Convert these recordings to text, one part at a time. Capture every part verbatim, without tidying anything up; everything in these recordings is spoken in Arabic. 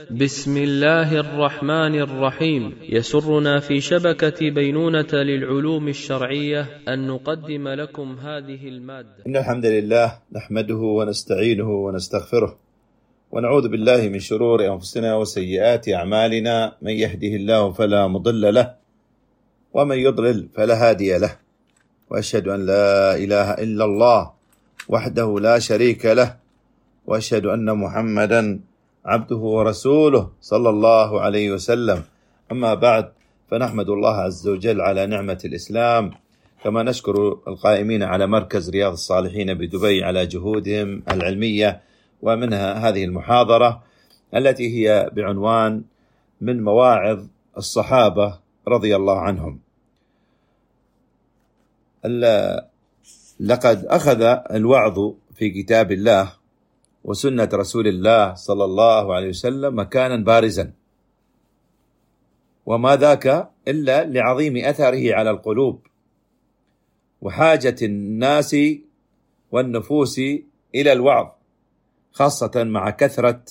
بسم الله الرحمن الرحيم. يسرنا في شبكة بينونة للعلوم الشرعية أن نقدم لكم هذه المادة. إن الحمد لله نحمده ونستعينه ونستغفره ونعوذ بالله من شرور أنفسنا وسيئات أعمالنا، من يهده الله فلا مضل له ومن يضلل فلا هادي له، وأشهد أن لا إله إلا الله وحده لا شريك له، وأشهد أن محمدا عبده ورسوله صلى الله عليه وسلم. أما بعد، فنحمد الله عز وجل على نعمة الإسلام، كما نشكر القائمين على مركز رياض الصالحين بدبي على جهودهم العلمية، ومنها هذه المحاضرة التي هي بعنوان من مواعظ الصحابة رضي الله عنهم. لقد أخذ الوعظ في كتاب الله وسنة رسول الله صلى الله عليه وسلم مكانا بارزا، وما ذاك إلا لعظيم أثره على القلوب وحاجة الناس والنفوس إلى الوعظ، خاصة مع كثرة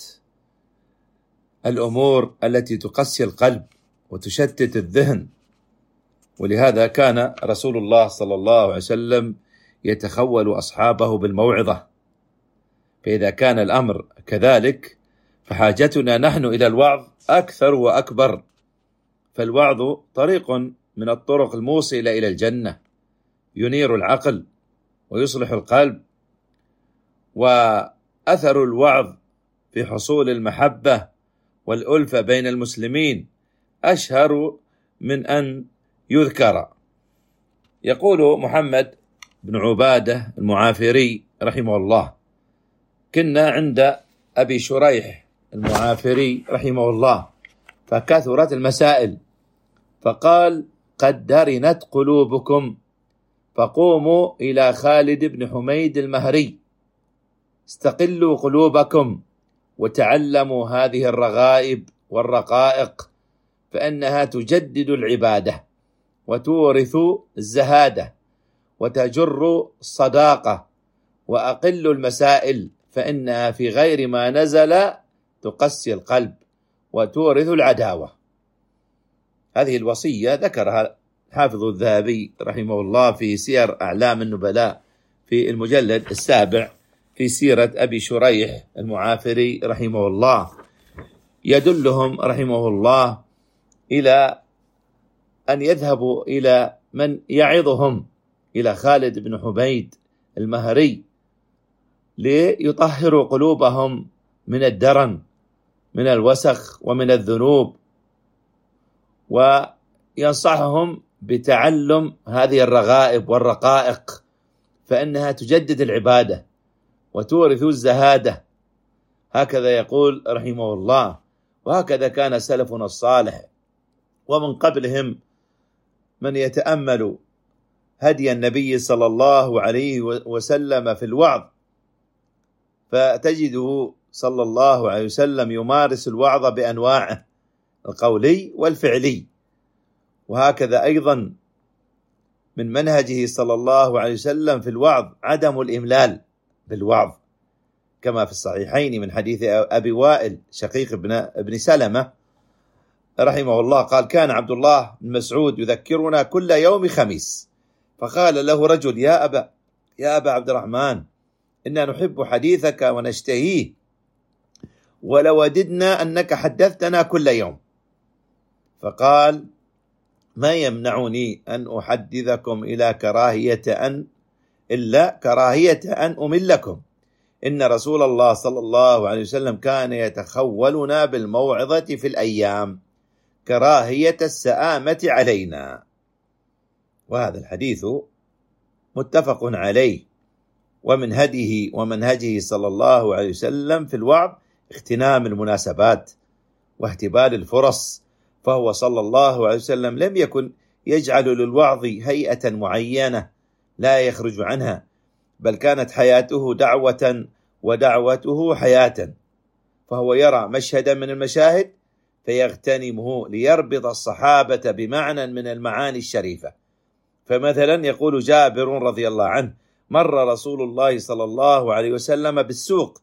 الأمور التي تقسي القلب وتشتت الذهن. ولهذا كان رسول الله صلى الله عليه وسلم يتخول أصحابه بالموعظة. فإذا كان الأمر كذلك فحاجتنا نحن إلى الوعظ أكثر وأكبر، فالوعظ طريق من الطرق الموصلة إلى الجنة، ينير العقل ويصلح القلب، وأثر الوعظ في حصول المحبة والألفة بين المسلمين أشهر من أن يذكر. يقول محمد بن عبادة المعافري رحمه الله: كنا عند أبي شريح المعافري رحمه الله فكثرت المسائل، فقال: قد درنت قلوبكم، فقوموا إلى خالد بن حميد المهري، استقلوا قلوبكم وتعلموا هذه الرغائب والرقائق، فإنها تجدد العبادة وتورث الزهادة وتجر الصداقة، وأقل المسائل فإنها في غير ما نزل تقسي القلب وتورث العداوة. هذه الوصية ذكرها حافظ الذهبي رحمه الله في سير أعلام النبلاء في المجلد السابع في سيرة أبي شريح المعافري رحمه الله، يدلهم رحمه الله إلى أن يذهبوا إلى من يعظهم، إلى خالد بن حميد المهري، ليطهروا قلوبهم من الدرن، من الوسخ ومن الذنوب، وينصحهم بتعلم هذه الرغائب والرقائق، فإنها تجدد العبادة وتورث الزهادة. هكذا يقول رحمه الله، وهكذا كان سلفنا الصالح ومن قبلهم من يتأمل هدي النبي صلى الله عليه وسلم في الوعظ، فتجده صلى الله عليه وسلم يمارس الوعظ بأنواعه القولي والفعلي. وهكذا أيضا من منهجه صلى الله عليه وسلم في الوعظ عدم الإملال بالوعظ، كما في الصحيحين من حديث أبي وائل شقيق ابن, ابن سلمة رحمه الله قال: كان عبد الله بن مسعود يذكرنا كل يوم خميس، فقال له رجل: يا أبا يا أبا عبد الرحمن، إنا نحب حديثك ونشتهيه، ولو وددنا أنك حدثتنا كل يوم. فقال: ما يمنعني أن أحدثكم إلى كراهية أن إلا كراهية أن أملكم، إن رسول الله صلى الله عليه وسلم كان يتخولنا بالموعظة في الأيام كراهية السآمة علينا. وهذا الحديث متفق عليه. ومن هديه ومنهجه صلى الله عليه وسلم في الوعظ اغتنام المناسبات واهتبال الفرص، فهو صلى الله عليه وسلم لم يكن يجعل للوعظ هيئة معينة لا يخرج عنها، بل كانت حياته دعوة ودعوته حياة، فهو يرى مشهدا من المشاهد فيغتنمه ليربط الصحابة بمعنى من المعاني الشريفة. فمثلا يقول جابر رضي الله عنه: مر رسول الله صلى الله عليه وسلم بالسوق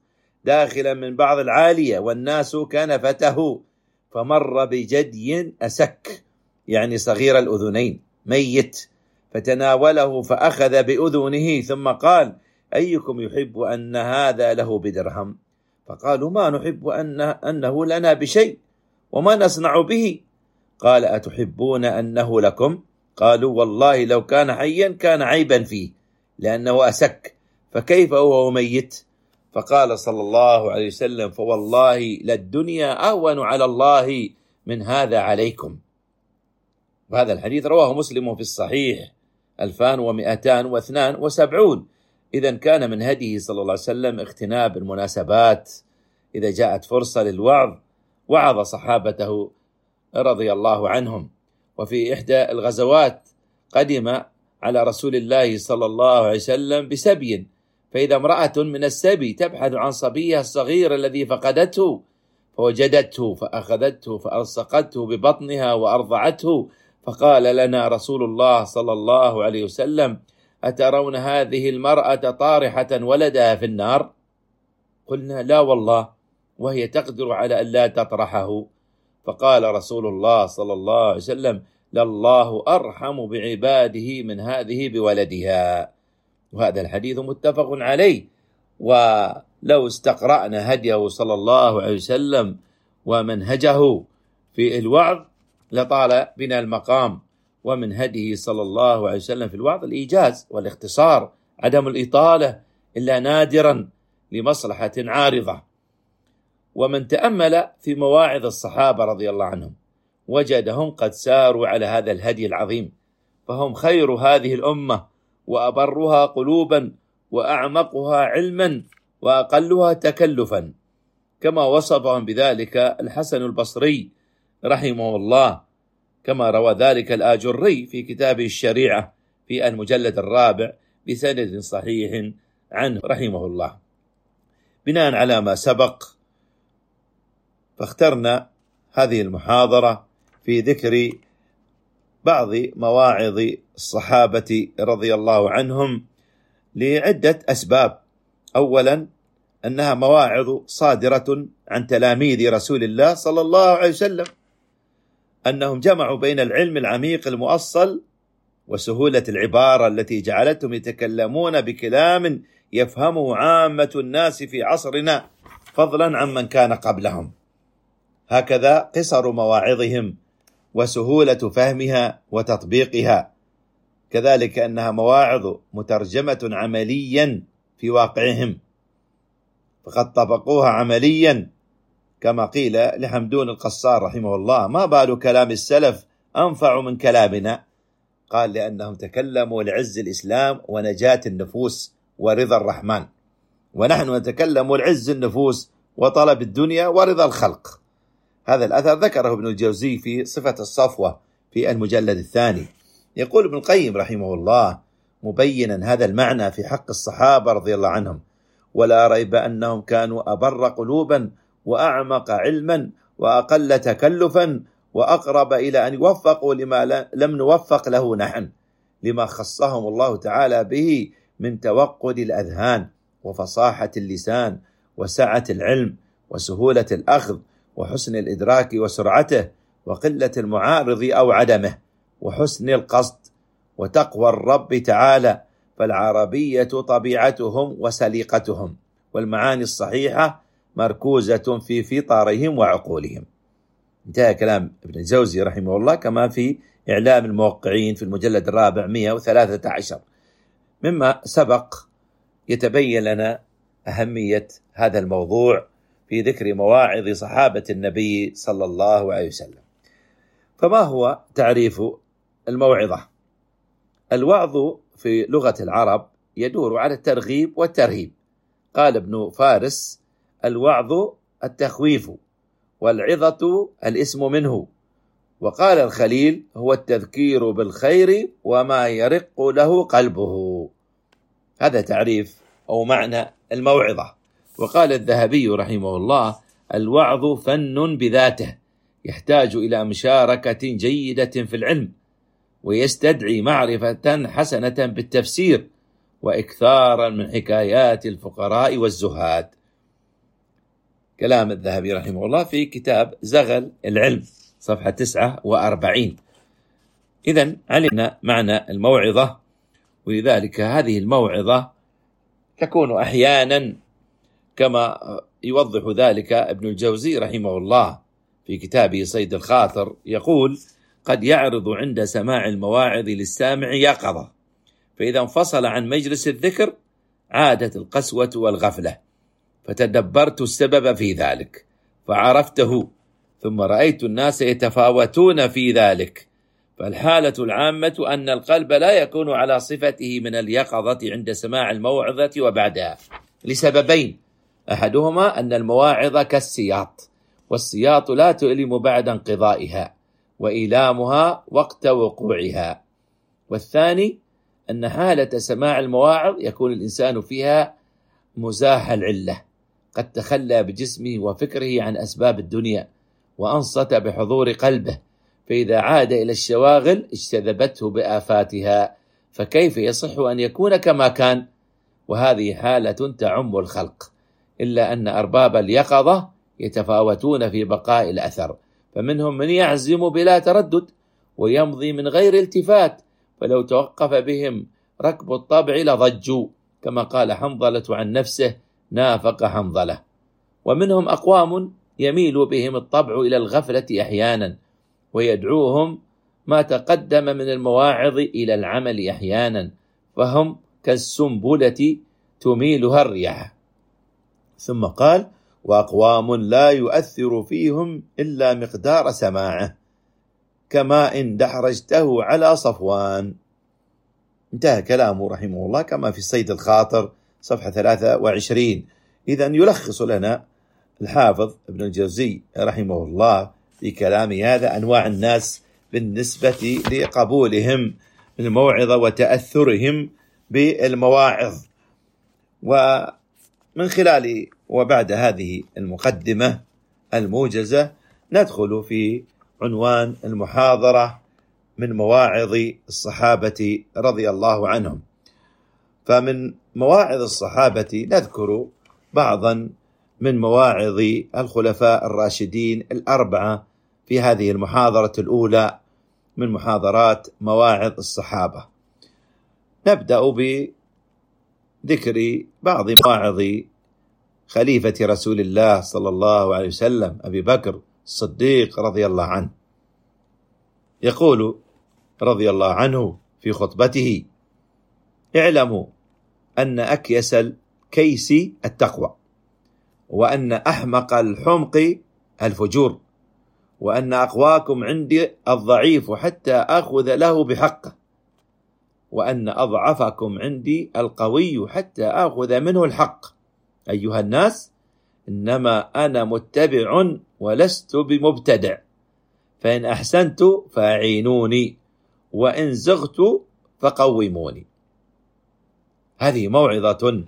داخلا من بعض العالية والناس كنفته، فمر بجدي أسك يعني صغير الأذنين ميت، فتناوله فأخذ بأذنه ثم قال: أيكم يحب أن هذا له بدرهم؟ فقالوا: ما نحب أن أنه لنا بشيء وما نصنع به. قال: أتحبون أنه لكم؟ قالوا: والله لو كان حيا كان عيبا فيه لأنه أسك، فكيف هو ميت؟ فقال صلى الله عليه وسلم: فوالله للدنيا أهون على الله من هذا عليكم. وهذا الحديث رواه مسلم في الصحيح ألفان ومئتان واثنان وسبعون. إذا كان من هديه صلى الله عليه وسلم اغتناب المناسبات، إذا جاءت فرصة للوعظ وعظ صحابته رضي الله عنهم. وفي إحدى الغزوات قدم على رسول الله صلى الله عليه وسلم بسبي، فإذا امرأة من السبي تبحث عن صبيها الصغير الذي فقدته، فوجدته فأخذته فألصقته ببطنها وأرضعته، فقال لنا رسول الله صلى الله عليه وسلم: أترون هذه المرأة طارحة ولدها في النار؟ قلنا: لا والله، وهي تقدر على أن لا تطرحه. فقال رسول الله صلى الله عليه وسلم: لله أرحم بعباده من هذه بولدها. وهذا الحديث متفق عليه. ولو استقرأنا هديه صلى الله عليه وسلم ومنهجه في الوعظ لطال بنا المقام. ومن هديه صلى الله عليه وسلم في الوعظ الإيجاز والاختصار، عدم الإطالة إلا نادرا لمصلحة عارضة. ومن تأمل في مواعظ الصحابة رضي الله عنهم وجدهم قد ساروا على هذا الهدي العظيم، فهم خير هذه الأمة وأبرها قلوبا وأعمقها علما وأقلها تكلفا، كما وصفهم بذلك الحسن البصري رحمه الله، كما روى ذلك الآجري في كتابه الشريعة في المجلد الرابع بسند صحيح عنه رحمه الله. بناء على ما سبق، فاخترنا هذه المحاضرة في ذكر بعض مواعظ الصحابة رضي الله عنهم لعدة أسباب. أولا، أنها مواعظ صادرة عن تلاميذ رسول الله صلى الله عليه وسلم، أنهم جمعوا بين العلم العميق المؤصل وسهولة العبارة التي جعلتهم يتكلمون بكلام يفهمه عامة الناس في عصرنا فضلا عن من كان قبلهم. هكذا قصر مواعظهم وسهولة فهمها وتطبيقها. كذلك أنها مواعظ مترجمة عمليا في واقعهم، فقد طبقوها عمليا، كما قيل لحمدون القصار رحمه الله: ما بال كلام السلف أنفع من كلامنا؟ قال: لأنهم تكلموا لعز الإسلام ونجاة النفوس ورضا الرحمن، ونحن نتكلم لعز النفوس وطلب الدنيا ورضا الخلق. هذا الأثر ذكره ابن الجوزي في صفة الصفوة في المجلد الثاني. يقول ابن القيم رحمه الله مبينا هذا المعنى في حق الصحابة رضي الله عنهم: ولا ريب أنهم كانوا أبر قلوبا وأعمق علما وأقل تكلفا وأقرب إلى أن يوفقوا لما لم نوفق له نحن، لما خصهم الله تعالى به من توقد الأذهان وفصاحة اللسان وسعة العلم وسهولة الأخذ وحسن الإدراك وسرعته وقلة المعارض أو عدمه وحسن القصد وتقوى الرب تعالى. فالعربية طبيعتهم وسليقتهم، والمعاني الصحيحة مركوزة في فطرهم وعقولهم. انتهى كلام ابن الجوزي رحمه الله، كما في إعلام الموقعين في المجلد الرابع مئة وثلاثة عشر. مما سبق يتبين لنا أهمية هذا الموضوع في ذكر مواعظ صحابة النبي صلى الله عليه وسلم. فما هو تعريف الموعظة؟ الوعظ في لغة العرب يدور على الترغيب والترهيب. قال ابن فارس: الوعظ التخويف، والعظة الاسم منه. وقال الخليل: هو التذكير بالخير وما يرق له قلبه. هذا تعريف أو معنى الموعظة. وقال الذهبي رحمه الله: الوعظ فن بذاته، يحتاج إلى مشاركة جيدة في العلم، ويستدعي معرفة حسنة بالتفسير، وإكثارا من حكايات الفقراء والزهاد. كلام الذهبي رحمه الله في كتاب زغل العلم صفحة تسعة وأربعين. إذن علمنا معنى الموعظة، ولذلك هذه الموعظة تكون أحيانا كما يوضح ذلك ابن الجوزي رحمه الله في كتابه صيد الخاطر، يقول: قد يعرض عند سماع المواعظ للسامع يقظة، فإذا انفصل عن مجلس الذكر عادت القسوة والغفلة، فتدبرت السبب في ذلك فعرفته، ثم رأيت الناس يتفاوتون في ذلك، فالحالة العامة أن القلب لا يكون على صفته من اليقظة عند سماع الموعظة وبعدها، لسببين: أحدهما أن المواعظ كالسياط، والسياط لا تؤلم بعد انقضائها، وإيلامها وقت وقوعها. والثاني أن حالة سماع المواعظ يكون الإنسان فيها مزاح العلة، قد تخلى بجسمه وفكره عن أسباب الدنيا وأنصت بحضور قلبه، فإذا عاد إلى الشواغل اجتذبته بآفاتها، فكيف يصح أن يكون كما كان؟ وهذه حالة تعم الخلق، إلا أن أرباب اليقظة يتفاوتون في بقاء الأثر، فمنهم من يعزم بلا تردد ويمضي من غير التفات، فلو توقف بهم ركب الطبع لضجوا، كما قال حنظلة عن نفسه: نافق حنظلة. ومنهم أقوام يميل بهم الطبع إلى الغفلة أحيانا، ويدعوهم ما تقدم من المواعظ إلى العمل أحيانا، فهم كالسنبلة تميلها الرياح. ثم قال: وأقوام لا يؤثر فيهم إلا مقدار سماعه، كما إن دحرجته على صفوان. انتهى كلامه رحمه الله كما في صيد الخاطر صفحة ثلاثة وعشرين. إذن يلخص لنا الحافظ ابن الجوزي رحمه الله في كلام هذا أنواع الناس بالنسبة لقبولهم الموعظة وتأثرهم بالمواعظ. ومن خلال وبعد هذه المقدمة الموجزة ندخل في عنوان المحاضرة من مواعظ الصحابة رضي الله عنهم. فمن مواعظ الصحابة نذكر بعضا من مواعظ الخلفاء الراشدين الأربعة في هذه المحاضرة الأولى من محاضرات مواعظ الصحابة. نبدأ بذكر بعض مواعظ خليفة رسول الله صلى الله عليه وسلم أبي بكر الصديق رضي الله عنه. يقول رضي الله عنه في خطبته: اعلموا أن أكيس الكيس التقوى، وأن أحمق الحمق الفجور، وأن أقواكم عندي الضعيف حتى أخذ له بحقه، وأن أضعفكم عندي القوي حتى أخذ منه الحق. أيها الناس، إنما أنا متبع ولست بمبتدع، فإن أحسنت فأعينوني، وإن زغت فقوموني. هذه موعظة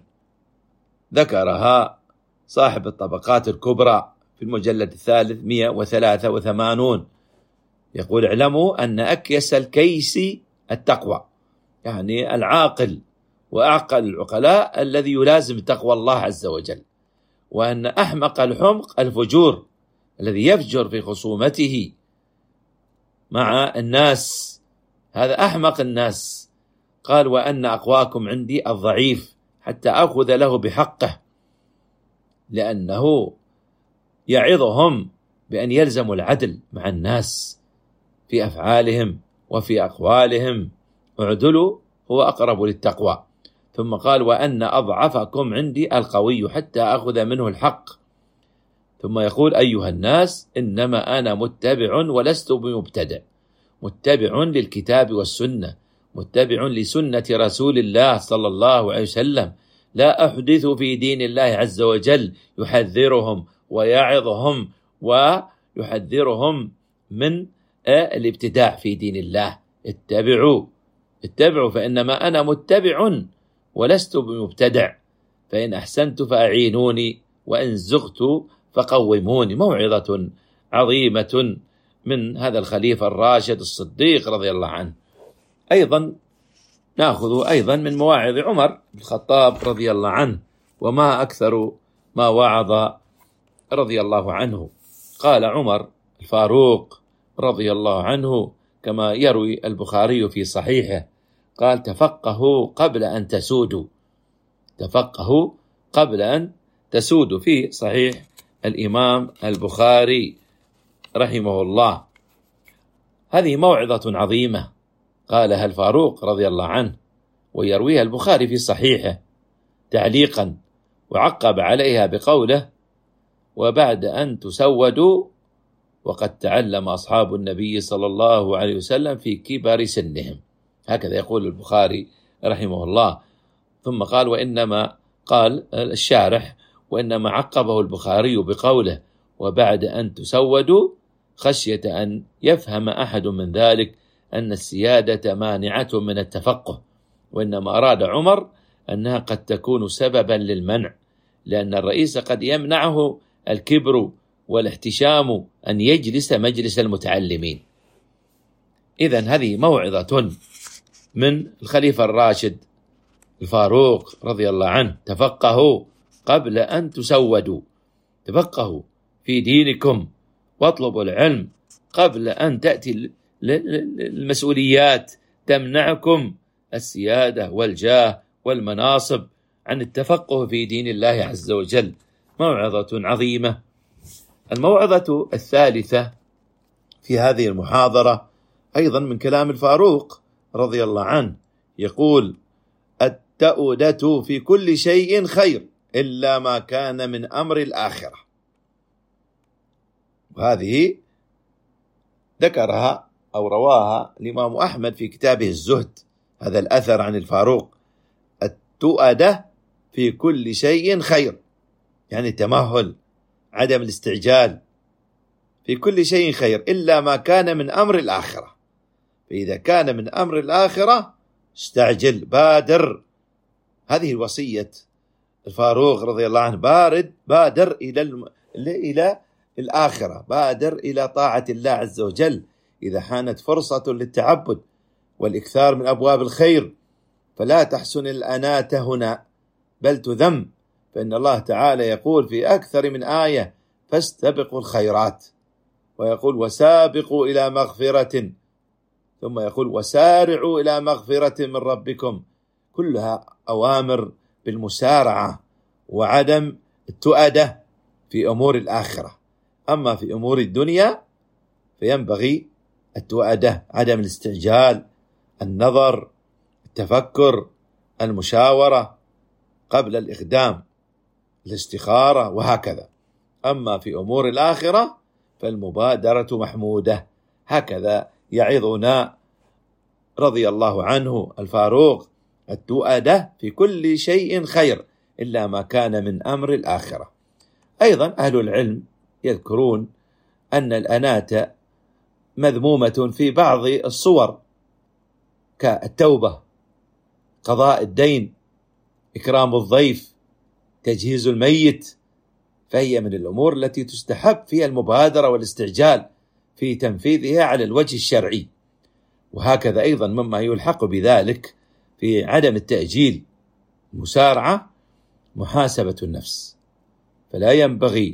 ذكرها صاحب الطبقات الكبرى في المجلد الثالث مئة وثلاثة وثمانين. يقول: اعلموا أن أكيس الكيس التقوى، يعني العاقل وأعقل العقلاء الذي يلازم تقوى الله عز وجل، وأن أحمق الحمق الفجور الذي يفجر في خصومته مع الناس، هذا أحمق الناس. قال: وأن أقواكم عندي الضعيف حتى أخذ له بحقه، لأنه يعظهم بأن يلزموا العدل مع الناس في أفعالهم وفي أقوالهم، اعدلوا هو أقرب للتقوى. ثم قال: وأن أضعفكم عندي القوي حتى أخذ منه الحق. ثم يقول: أيها الناس، إنما أنا متبع ولست بمبتدع، متبع للكتاب والسنة، متبع لسنة رسول الله صلى الله عليه وسلم، لا أحدث في دين الله عز وجل. يحذرهم ويعظهم ويحذرهم من الابتداع في دين الله. اتبعوا اتبعوا فإنما أنا متبع ولست بمبتدع، فإن أحسنت فأعينوني، وإن زغت فقوموني. موعظة عظيمة من هذا الخليفة الراشد الصديق رضي الله عنه. أيضا نأخذ أيضا من مواعظ عمر بن الخطاب رضي الله عنه، وما أكثر ما وعظ رضي الله عنه. قال عمر الفاروق رضي الله عنه كما يروي البخاري في صحيحه، قال: تفقهوا قبل أن تسودوا. تفقهوا قبل أن تسودوا، في صحيح الإمام البخاري رحمه الله. هذه موعظة عظيمة قالها الفاروق رضي الله عنه، ويرويها البخاري في صحيحه تعليقا، وعقب عليها بقوله: وبعد أن تسودوا، وقد تعلم أصحاب النبي صلى الله عليه وسلم في كبر سنهم. هكذا يقول البخاري رحمه الله. ثم قال: وإنما قال الشارح: وإنما عقبه البخاري بقوله: وبعد أن تسودوا، خشية أن يفهم أحد من ذلك أن السيادة مانعة من التفقه، وإنما أراد عمر أنها قد تكون سببا للمنع، لأن الرئيس قد يمنعه الكبر والاحتشام أن يجلس مجلس المتعلمين. إذن هذه موعظة من الخليفة الراشد الفاروق رضي الله عنه: تفقهوا قبل أن تسودوا. تفقهوا في دينكم واطلبوا العلم قبل أن تأتي المسؤوليات تمنعكم السيادة والجاه والمناصب عن التفقه في دين الله عز وجل. موعظة عظيمة. الموعظة الثالثة في هذه المحاضرة أيضا من كلام الفاروق رضي الله عنه، يقول: التؤدة في كل شيء خير إلا ما كان من أمر الآخرة. وهذه ذكرها أو رواها الإمام أحمد في كتابه الزهد، هذا الأثر عن الفاروق: التؤدة في كل شيء خير، يعني التمهل، عدم الاستعجال، في كل شيء خير إلا ما كان من أمر الآخرة. فإذا كان من أمر الآخرة استعجل، بادر. هذه الوصية الفاروق رضي الله عنه: بارد بادر إلى الم... إلى الآخرة، بادر إلى طاعة الله عز وجل إذا حانت فرصة للتعبد والإكثار من أبواب الخير، فلا تحسن الأناة هنا بل تذم، فإن الله تعالى يقول في أكثر من آية: فاستبقوا الخيرات، ويقول: وسابقوا إلى مغفرة، ثم يقول: وسارعوا إلى مغفرة من ربكم. كلها أوامر بالمسارعة وعدم التؤدة في أمور الآخرة. أما في أمور الدنيا فينبغي التؤدة، عدم الاستعجال، النظر، التفكر، المشاورة قبل الإقدام، الاستخارة، وهكذا. أما في أمور الآخرة فالمبادرة محمودة. هكذا يعظنا رضي الله عنه الفاروق: التؤدة في كل شيء خير إلا ما كان من أمر الآخرة. أيضا أهل العلم يذكرون أن الأناة مذمومة في بعض الصور، كالتوبة، قضاء الدين، إكرام الضيف، تجهيز الميت، فهي من الأمور التي تستحب فيها المبادرة والاستعجال في تنفيذها على الوجه الشرعي. وهكذا أيضا مما يلحق بذلك في عدم التأجيل، مسارعة، محاسبة النفس. فلا ينبغي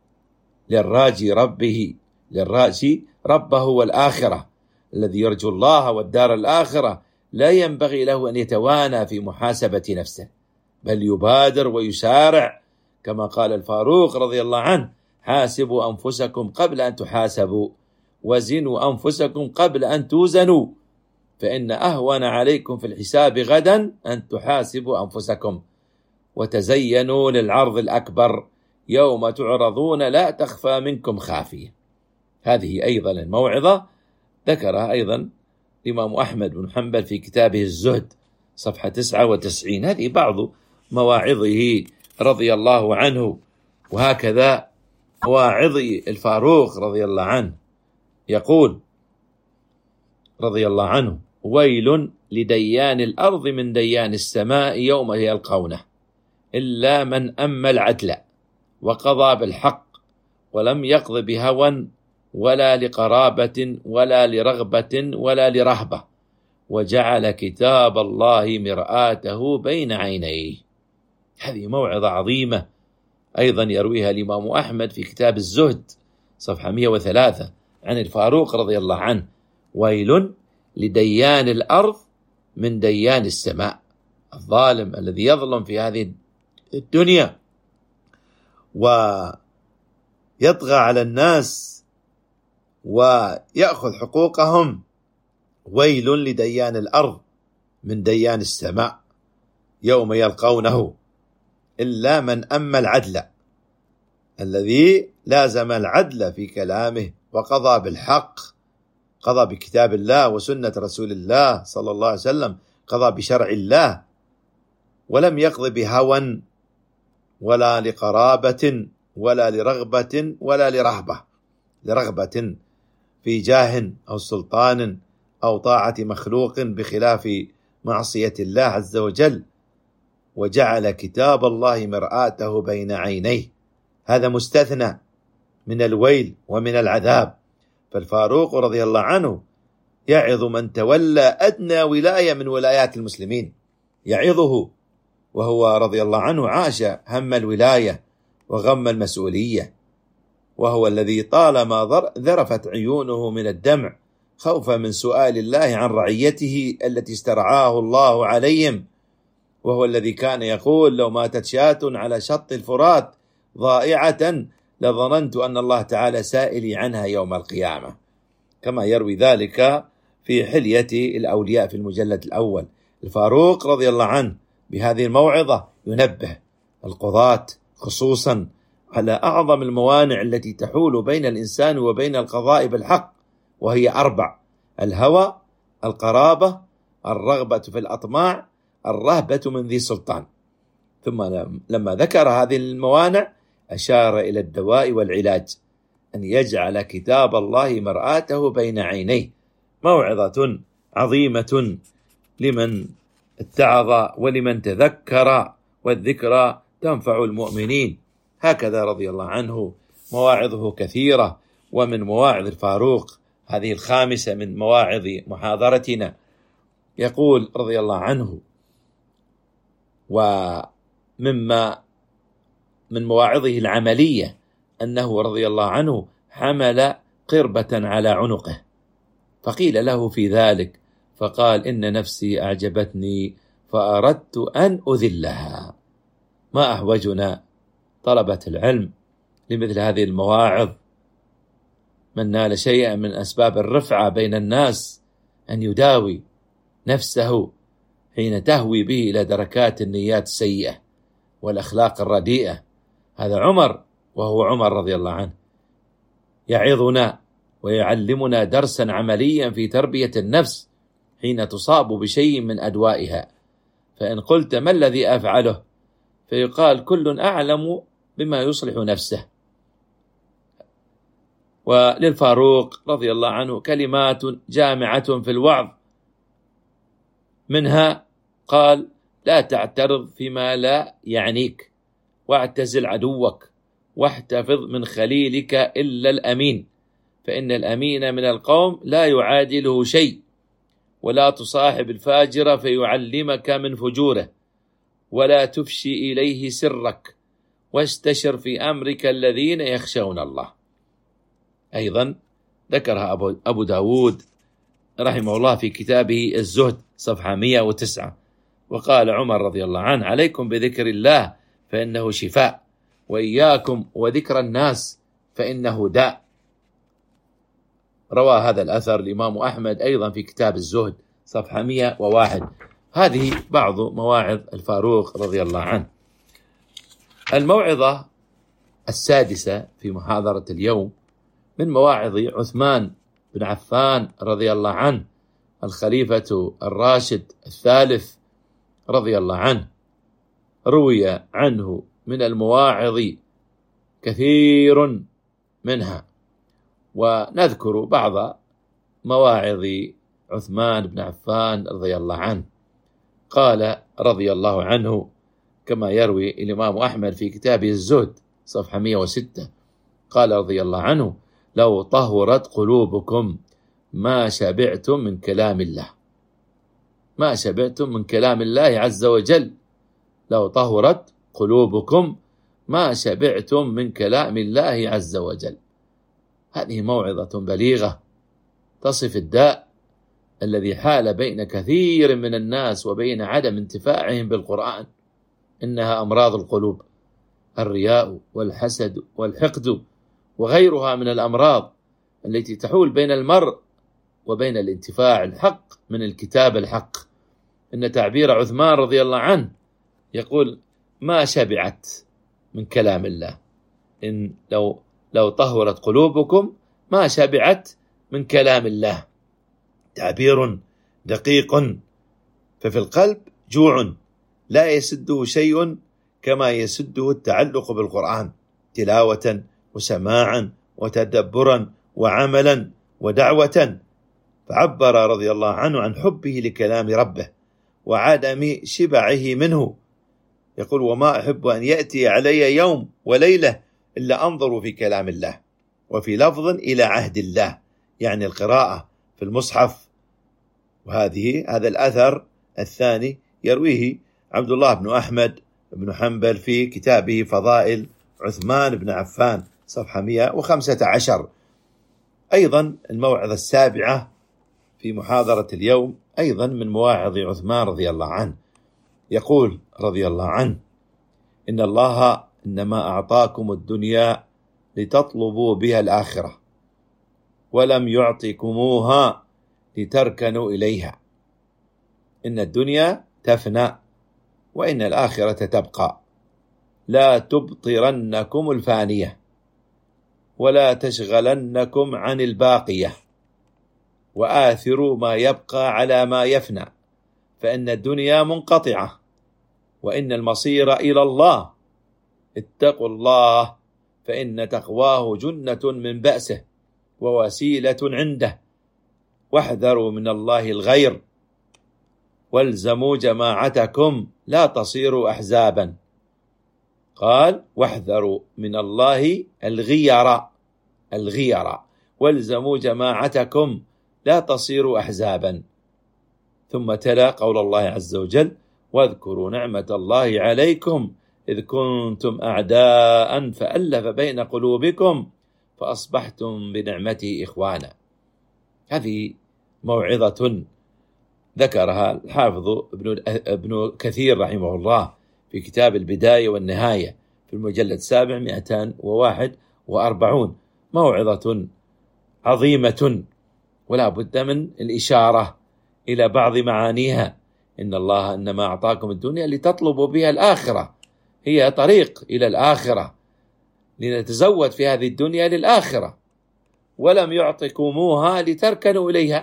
للراجي ربه للراجي ربه والآخرة، الذي يرجو الله والدار الآخرة، لا ينبغي له أن يتوانى في محاسبة نفسه، بل يبادر ويسارع، كما قال الفاروق رضي الله عنه: حاسبوا أنفسكم قبل أن تحاسبوا، وزنوا أنفسكم قبل أن توزنوا، فإن أهون عليكم في الحساب غدا أن تحاسبوا أنفسكم، وتزينوا للعرض الأكبر يوم تعرضون لا تخفى منكم خافية. هذه أيضا الموعظة ذكرها أيضا الإمام أحمد بن حنبل في كتابه الزهد صفحة تسعة وتسعين. هذه بعض مواعظه رضي الله عنه. وهكذا مواعظ الفاروق رضي الله عنه، يقول رضي الله عنه: ويل لديان الأرض من ديان السماء يوم يلقونه، إلا من أمى العدل وقضى بالحق ولم يقض بهوى ولا لقرابة ولا لرغبة ولا لرهبة، وجعل كتاب الله مرآته بين عينيه. هذه موعظة عظيمة أيضا يرويها الإمام أحمد في كتاب الزهد صفحة مئة وثلاثة عن الفاروق رضي الله عنه: ويل لديان الأرض من ديان السماء. الظالم الذي يظلم في هذه الدنيا ويطغى على الناس ويأخذ حقوقهم، ويل لديان الأرض من ديان السماء يوم يلقونه، إلا من أما العدل، الذي لازم العدل في كلامه وقضى بالحق، قضى بكتاب الله وسنة رسول الله صلى الله عليه وسلم، قضى بشرع الله، ولم يقض بهوى ولا لقرابة ولا لرغبة ولا لرهبة لرغبة في جاه أو سلطان أو طاعة مخلوق بخلاف معصية الله عز وجل، وجعل كتاب الله مرآته بين عينيه. هذا مستثنى من الويل ومن العذاب. فالفاروق رضي الله عنه يعظ من تولى أدنى ولاية من ولايات المسلمين، يعظه وهو رضي الله عنه عاش هم الولاية وغم المسؤولية، وهو الذي طالما ذرفت عيونه من الدمع خوفا من سؤال الله عن رعيته التي استرعاه الله عليهم، وهو الذي كان يقول: لو ماتت شاة على شط الفرات ضائعة لظننت أن الله تعالى سائلي عنها يوم القيامة، كما يروي ذلك في حلية الأولياء في المجلد الأول. الفاروق رضي الله عنه بهذه الموعظة ينبه القضاة خصوصا على أعظم الموانع التي تحول بين الإنسان وبين القضاء بالحق، وهي أربع: الهوى، القرابة، الرغبة في الأطماع، الرهبة من ذي سلطان. ثم لما ذكر هذه الموانع أشار إلى الدواء والعلاج، أن يجعل كتاب الله مرآته بين عينيه. موعظة عظيمة لمن اتعظ ولمن تذكر، والذكرى تنفع المؤمنين. هكذا رضي الله عنه مواعظه كثيرة، ومن مواعظ الفاروق هذه الخامسة من مواعظ محاضرتنا. يقول رضي الله عنه: ومما من مواعظه العملية أنه رضي الله عنه حمل قربة على عنقه، فقيل له في ذلك فقال: إن نفسي أعجبتني فأردت أن أذلها. ما أحوجنا طلبة العلم لمثل هذه المواعظ. من نال شيئا من أسباب الرفعة بين الناس أن يداوي نفسه حين تهوي به إلى دركات النيات السيئة والأخلاق الرديئة. هذا عمر، وهو عمر رضي الله عنه يعظنا ويعلمنا درسا عمليا في تربية النفس حين تصاب بشيء من أدوائها. فإن قلت: ما الذي أفعله؟ فيقال: كل أعلم بما يصلح نفسه. وللفاروق رضي الله عنه كلمات جامعة في الوعظ، منها قال: لا تعترض فيما لا يعنيك، واعتزل عدوك، واحتفظ من خليلك إلا الأمين، فإن الأمين من القوم لا يعادله شيء، ولا تصاحب الفاجر فيعلمك من فجوره، ولا تفشي إليه سرك، واستشر في أمرك الذين يخشون الله. أيضا ذكرها أبو, أبو داود رحمه الله في كتابه الزهد صفحة مئة وتسعة. وقال عمر رضي الله عنه: عليكم بذكر الله فإنه شفاء، وإياكم وذكر الناس فإنه داء. روى هذا الأثر الإمام أحمد أيضا في كتاب الزهد صفحة مئة وواحد. هذه بعض مواعظ الفاروق رضي الله عنه. الموعظة السادسة في محاضرة اليوم من مواعظ عثمان بن عفان رضي الله عنه، الخليفة الراشد الثالث رضي الله عنه. روي عنه من المواعظ كثير منها، ونذكر بعض مواعظ عثمان بن عفان رضي الله عنه. قال رضي الله عنه كما يروي الإمام أحمد في كتابه الزهد صفحة مئة وستة، قال رضي الله عنه: لو طهرت قلوبكم ما شبعتم من كلام الله، ما شبعتم من كلام الله عز وجل. لو طهرت قلوبكم ما شبعتم من كلام الله عز وجل. هذه موعظة بليغة تصف الداء الذي حال بين كثير من الناس وبين عدم انتفاعهم بالقرآن. إنها أمراض القلوب، الرياء والحسد والحقد وغيرها من الأمراض التي تحول بين المرء وبين الانتفاع الحق من الكتاب الحق. إن تعبير عثمان رضي الله عنه يقول: ما شبعت من كلام الله. إن لو لو طهرت قلوبكم ما شبعت من كلام الله. تعبير دقيق. ففي القلب جوع لا يسده شيء كما يسده التعلق بالقرآن، تلاوة وسماعا وتدبرا وعملا ودعوة. فعبر رضي الله عنه عن حبه لكلام ربه وعدم شبعه منه. يقول: وما أحب أن يأتي علي يوم وليلة إلا أنظر في كلام الله. وفي لفظ: إلى عهد الله، يعني القراءة في المصحف. وهذه هذا الأثر الثاني يرويه عبد الله بن أحمد بن حنبل في كتابه فضائل عثمان بن عفان صفحة مئة وخمسة عشر. أيضا الموعظة السابعة في محاضرة اليوم أيضا من مواعظ عثمان رضي الله عنه. يقول رضي الله عنه: إن الله إنما أعطاكم الدنيا لتطلبوا بها الآخرة، ولم يعطكموها لتركنوا إليها. إن الدنيا تفنى وإن الآخرة تبقى، لا تبطرنكم الفانية ولا تشغلنكم عن الباقية، وآثروا ما يبقى على ما يفنى، فإن الدنيا منقطعة وإن المصير إلى الله. اتقوا الله فإن تقواه جنة من بأسه ووسيلة عنده، واحذروا من الله الغير، والزموا جماعتكم لا تصيروا أحزابا. قال: واحذروا من الله الغير الغير والزموا جماعتكم لا تصيروا أحزابا. ثم تلا قول الله عز وجل: واذكروا نعمة الله عليكم إذ كنتم أعداء فألف بين قلوبكم فأصبحتم بنعمته إخوانا. هذه موعظة ذكرها الحافظ ابن, ابن كثير رحمه الله في كتاب البداية والنهاية في المجلد السابع مئتان وواحد وأربعون. موعظة عظيمة ولا بد من الإشارة إلى بعض معانيها. إن الله إنما أعطاكم الدنيا لتطلبوا بها الآخرة، هي طريق إلى الآخرة، لنتزود في هذه الدنيا للآخرة، ولم يعطكموها لتركنوا إليها.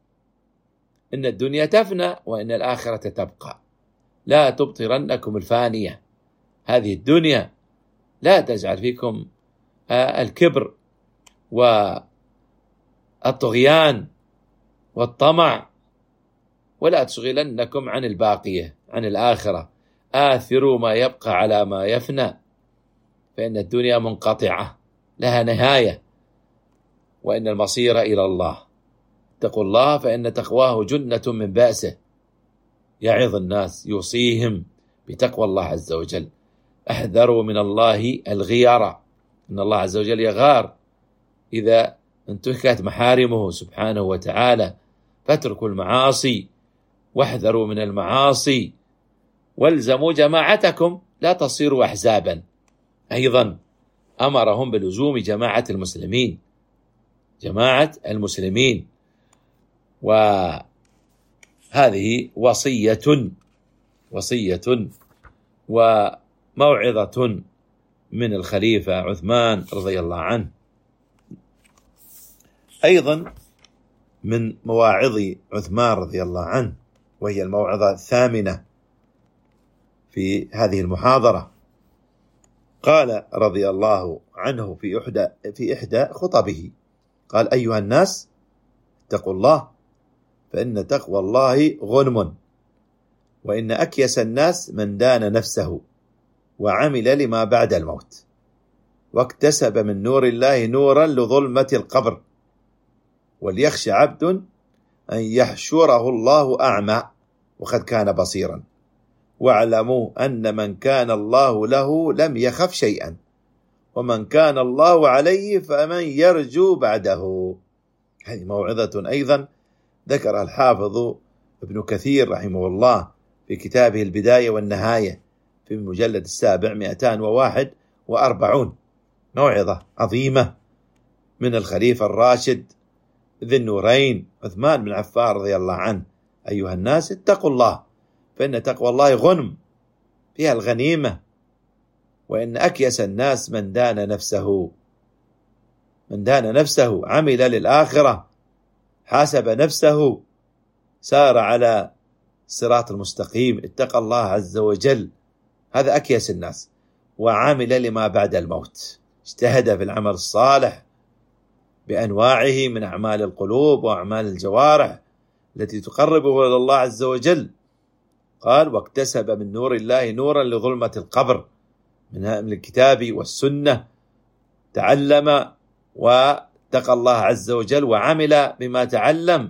إن الدنيا تفنى وإن الآخرة تبقى، لا تبطرنكم الفانية. هذه الدنيا لا تجعل فيكم الكبر والطغيان والطمع، ولا تشغلنكم عن الباقية، عن الآخرة. آثروا ما يبقى على ما يفنى، فإن الدنيا منقطعة لها نهاية، وإن المصير إلى الله. اتقوا الله فإن تقواه جنة من بأسه. يعظ الناس، يوصيهم بتقوى الله عز وجل. احذروا من الله الغيرة، إن الله عز وجل يغار إذا انتهكت محارمه سبحانه وتعالى. فاتركوا المعاصي واحذروا من المعاصي، والزموا جماعتكم لا تصيروا أحزابا. أيضا أمرهم بلزوم جماعة المسلمين، جماعة المسلمين. وهذه وصية وصية وموعظة من الخليفة عثمان رضي الله عنه. أيضا من مواعظ عثمان رضي الله عنه، وهي الموعظة الثامنة في هذه المحاضرة، قال رضي الله عنه في إحدى في إحدى خطبه، قال: أيها الناس اتقوا الله، فإن تقوى الله غنم، وإن أكيس الناس من دان نفسه وعمل لما بعد الموت، واكتسب من نور الله نورا لظلمة القبر، وليخشى عبد أن يحشره الله أعمى وقد كان بصيرا، واعلموا أن من كان الله له لم يخف شيئا، ومن كان الله عليه فمن يرجو بعده. هذه موعظة أيضا ذكرها الحافظ ابن كثير رحمه الله في كتابه البداية والنهاية في المجلد السابع مئتان وواحد وأربعون. موعظة عظيمة من الخليفة الراشد ذي النورين عثمان بن عفان رضي الله عنه: أيها الناس اتقوا الله، فإن تقوى الله غنم فيها الغنيمة، وإن أكيس الناس من دان نفسه من دان نفسه عمل للآخرة، حاسب نفسه، سار على الصراط المستقيم، اتقى الله عز وجل. هذا أكيس الناس، وعمل لما بعد الموت، اجتهد في العمل الصالح بأنواعه من أعمال القلوب وأعمال الجوارح التي تقربه إلى الله عز وجل. قال: واكتسب من نور الله نورا لظلمة القبر من الكتاب والسنة، تعلم واتقى الله عز وجل وعمل بما تعلم،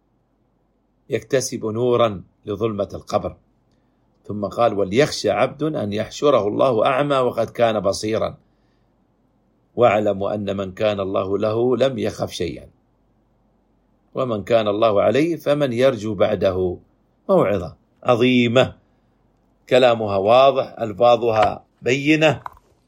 يكتسب نورا لظلمة القبر. ثم قال: وليخشى عبد أن يحشره الله أعمى وقد كان بصيرا، واعلموا أن من كان الله له لم يخف شيئا، ومن كان الله عليه فمن يرجو بعده. موعظة عظيمة، كلامها واضح، ألفاظها بينة.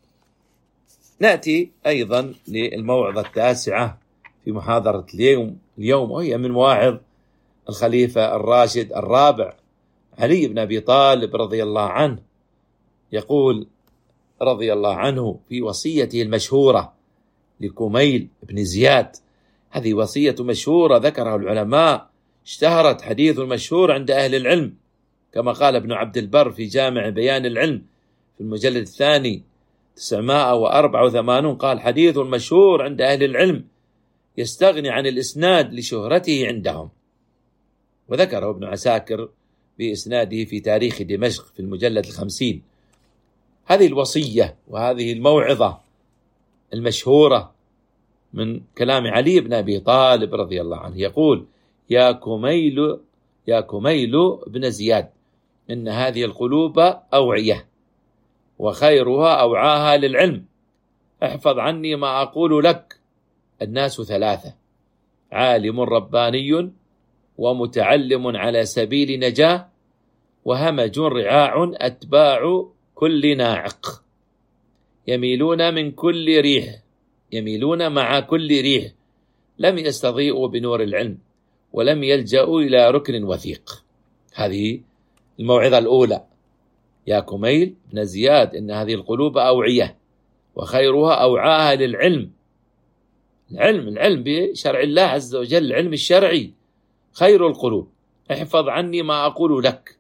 نأتي أيضا للموعظة التاسعة في محاضرة اليوم اليوم وهي من مواعظ الخليفة الراشد الرابع علي بن أبي طالب رضي الله عنه. يقول رضي الله عنه في وصيته المشهورة لكميل بن زياد، هذه وصية مشهورة ذكرها العلماء، اشتهرت، حديث مشهور عند أهل العلم، كما قال ابن عبد البر في جامع بيان العلم في المجلد الثاني تسعمائة وأربعة وثمانين، قال: حديث مشهور عند أهل العلم يستغني عن الإسناد لشهرته عندهم. وذكره ابن عساكر بإسناده في تاريخ دمشق في المجلد الخمسين. هذه الوصية وهذه الموعظة المشهورة من كلام علي بن أبي طالب رضي الله عنه، يقول: يا كميل يا كميل بن زياد، إن هذه القلوب أوعية، وخيرها أوعاها للعلم، احفظ عني ما أقول لك. الناس ثلاثة: عالم رباني، ومتعلم على سبيل نجاة، وهمج رعاع أتباع كل ناعق، يميلون من كل ريح يميلون مع كل ريح، لم يستضيئوا بنور العلم، ولم يلجأوا إلى ركن وثيق. هذه الموعظة الأولى: يا كميل بن زياد، إن هذه القلوب أوعية، وخيرها أوعاها للعلم. العلم العلم بشرع الله عز وجل، العلم الشرعي خير القلوب، احفظ عني ما أقول لك.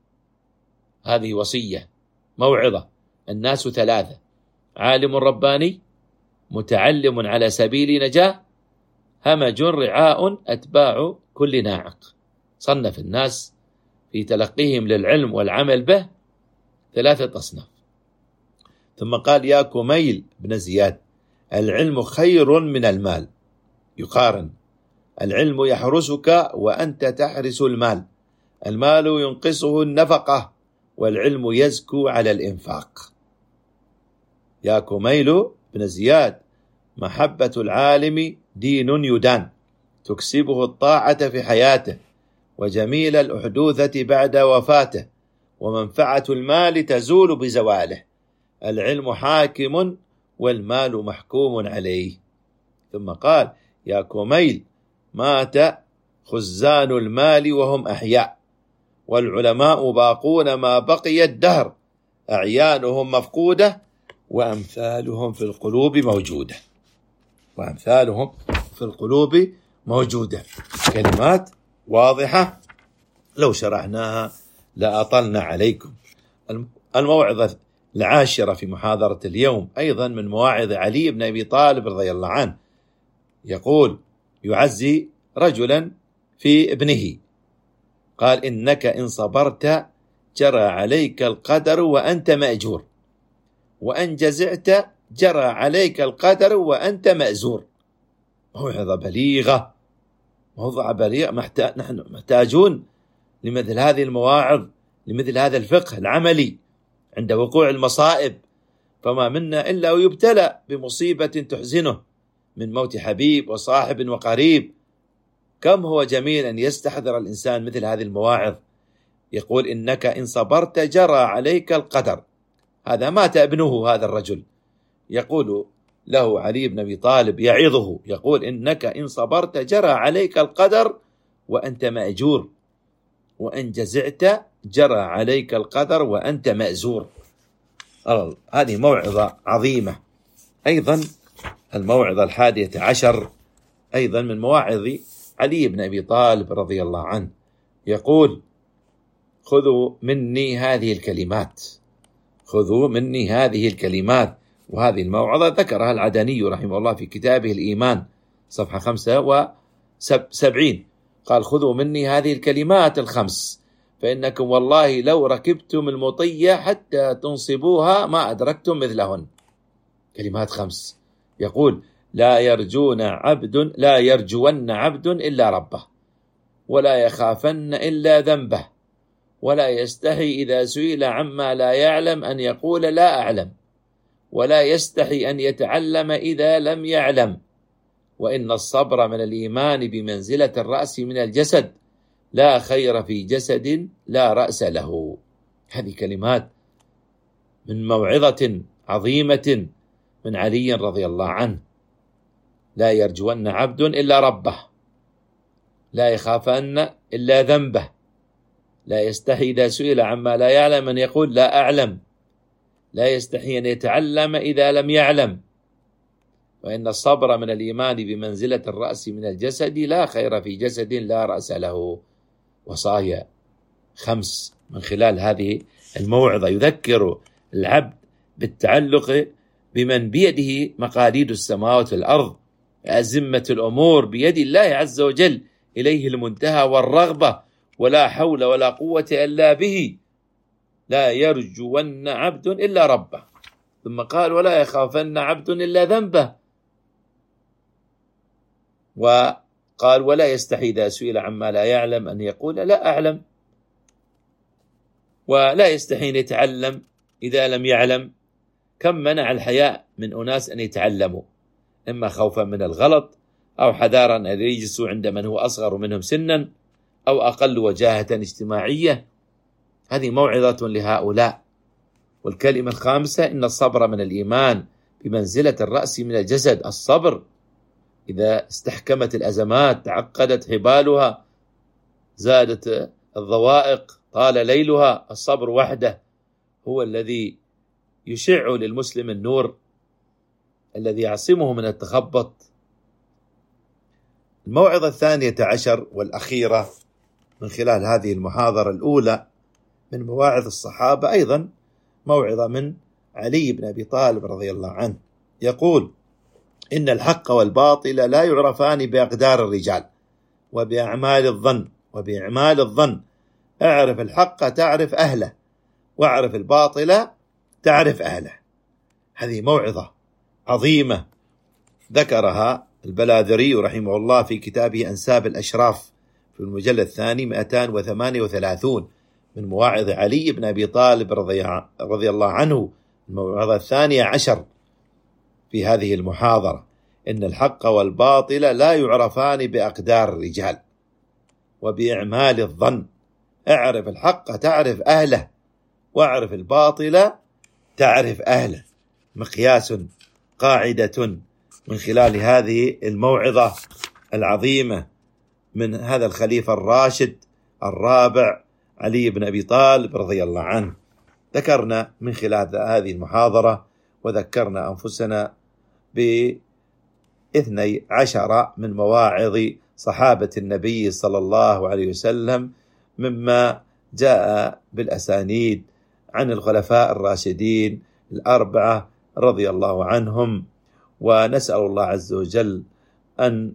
هذه وصية، موعظة. الناس ثلاثة: عالم رباني، متعلم على سبيل نجاة، همج رعاء أتباع كل ناعق. صنف الناس في تلقيهم للعلم والعمل به ثلاثة أصناف. ثم قال: يا كميل بن زياد، العلم خير من المال. يقارن: العلم يحرسك وأنت تحرس المال، المال ينقصه النفقة، والعلم يزكو على الإنفاق. يا كميل بن زياد، محبة العالم دين يدان، تكسبه الطاعة في حياته، وجميل الأحدوثة بعد وفاته، ومنفعة المال تزول بزواله. العلم حاكم، والمال محكوم عليه. ثم قال: يا كميل، مات خزان المال وهم أحياء، والعلماء باقون ما بقي الدهر، أعيانهم مفقودة، وأمثالهم في القلوب موجودة وأمثالهم في القلوب موجودة. كلمات واضحة لو شرحناها لأطلنا عليكم. الموعظة العاشرة في محاضرة اليوم أيضا من مواعظ علي بن أبي طالب رضي الله عنه. يقول: يعزي رجلا في ابنه، قال: إنك إن صبرت جرى عليك القدر وأنت مأجور، وأن جزعت جرى عليك القدر وأنت مأزور. موعظة بليغة، موضوع بليغ. نحن محتاجون لمثل هذه المواعظ لمثل هذا الفقه العملي عند وقوع المصائب، فما منا إلا ويبتلى بمصيبة تحزنه من موت حبيب وصاحب وقريب. كم هو جميل أن يستحضر الإنسان مثل هذه المواعظ. يقول إنك إن صبرت جرى عليك القدر. هذا مات ابنه هذا الرجل، يقول له علي بن أبي طالب يعظه، يقول إنك إن صبرت جرى عليك القدر وأنت مأجور، وإن جزعت جرى عليك القدر وأنت مأزور. هذه موعظة عظيمة. أيضا الموعظة الحادية عشر أيضا من مواعظ علي بن أبي طالب رضي الله عنه، يقول خذوا مني هذه الكلمات، خذوا مني هذه الكلمات. وهذه الموعظة ذكرها العدني رحمه الله في كتابه الإيمان صفحة خمسة وسبعين، قال خذوا مني هذه الكلمات الخمس فإنكم والله لو ركبتم المطية حتى تنصبوها ما أدركتم مثلهن. كلمات خمس، يقول لا يرجون عبد لا يرجون عبد إلا ربه، ولا يخافن إلا ذنبه، ولا يستحي إذا سئل عما لا يعلم أن يقول لا أعلم، ولا يستحي أن يتعلم إذا لم يعلم، وإن الصبر من الإيمان بمنزلة الرأس من الجسد، لا خير في جسد لا رأس له. هذه كلمات من موعظة عظيمة من علي رضي الله عنه. لا يرجون عبد إلا ربه، لا يخافن إلا ذنبه، لا يستحي إذا سئل عما لا يعلم أن يقول لا أعلم، لا يستحي أن يتعلم إذا لم يعلم، وإن الصبر من الإيمان بمنزلة الرأس من الجسد، لا خير في جسد لا رأس له. وصايا خمس من خلال هذه الموعظة يذكر العبد بالتعلق بمن بيده مقاليد السماوات والأرض، أزمة الأمور بيد الله عز وجل، إليه المنتهى والرغبة، ولا حول ولا قوة إلا به. لا يرجون عبد إلا ربه، ثم قال ولا يخافن عبد إلا ذنبه، وقال ولا يستحي إذا سئل عما لا يعلم أن يقول لا أعلم، ولا يستحي أن يتعلم إذا لم يعلم. كم منع الحياء من أناس أن يتعلموا، إما خوفا من الغلط، أو حذارا أن يجلسوا عند من هو أصغر منهم سنا، أو أقل وجاهة اجتماعية. هذه موعظة لهؤلاء. والكلمة الخامسة إن الصبر من الإيمان بمنزلة الرأس من الجسد. الصبر إذا استحكمت الأزمات، تعقدت حبالها، زادت الضوائق، طال ليلها، الصبر وحده هو الذي يشع للمسلم النور الذي يعصمه من التخبط. الموعظة الثانية عشر والأخيرة من خلال هذه المحاضرة الأولى من مواعظ الصحابة، أيضا موعظة من علي بن أبي طالب رضي الله عنه، يقول إن الحق والباطل لا يعرفان بأقدار الرجال وبأعمال الظن وبأعمال الظن. اعرف الحق تعرف أهله، واعرف الباطل تعرف أهله. هذه موعظة عظيمة ذكرها البلاذري رحمه الله في كتابه أنساب الأشراف في المجلد الثاني مئتين وثمانية وثلاثين من مواعظ علي بن أبي طالب رضي الله عنه. الموعظة الثانية عشر في هذه المحاضرة إن الحق والباطل لا يعرفان بأقدار الرجال وبإعمال الظن. اعرف الحق تعرف أهله، واعرف الباطل تعرف أهله. مقياس، قاعدة من خلال هذه الموعظة العظيمة من هذا الخليفة الراشد الرابع علي بن أبي طالب رضي الله عنه. ذكرنا من خلال هذه المحاضرة وذكرنا أنفسنا باثني عشر من مواعظ صحابة النبي صلى الله عليه وسلم مما جاء بالأسانيد عن الخلفاء الراشدين الأربعة رضي الله عنهم. ونسأل الله عز وجل أن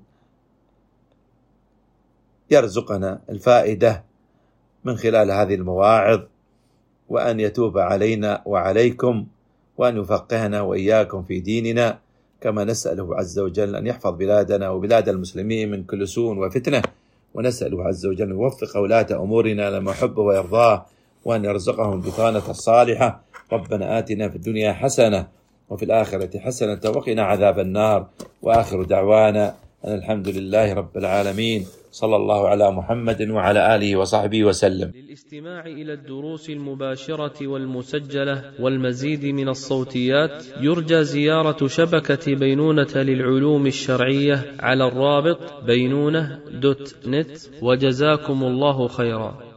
يرزقنا الفائدة من خلال هذه المواعظ، وأن يتوب علينا وعليكم، وأن يفقهنا وإياكم في ديننا، كما نسأله عز وجل أن يحفظ بلادنا وبلاد المسلمين من كل سوء وفتنة، ونسأله عز وجل أن يوفق ولاة أمورنا لما يحب ويرضاه، وأن يرزقهم البطانة الصالحة. ربنا آتنا في الدنيا حسنة وفي الآخرة حسنة وقنا عذاب النار. وآخر دعوانا أن الحمد لله رب العالمين. صلى الله على محمد وعلى آله وصحبه وسلم. للاستماع إلى الدروس المباشرة والمسجلة والمزيد من الصوتيات يرجى زيارة شبكة بينونة للعلوم الشرعية على الرابط بينونة دوت نت. وجزاكم الله خيرا.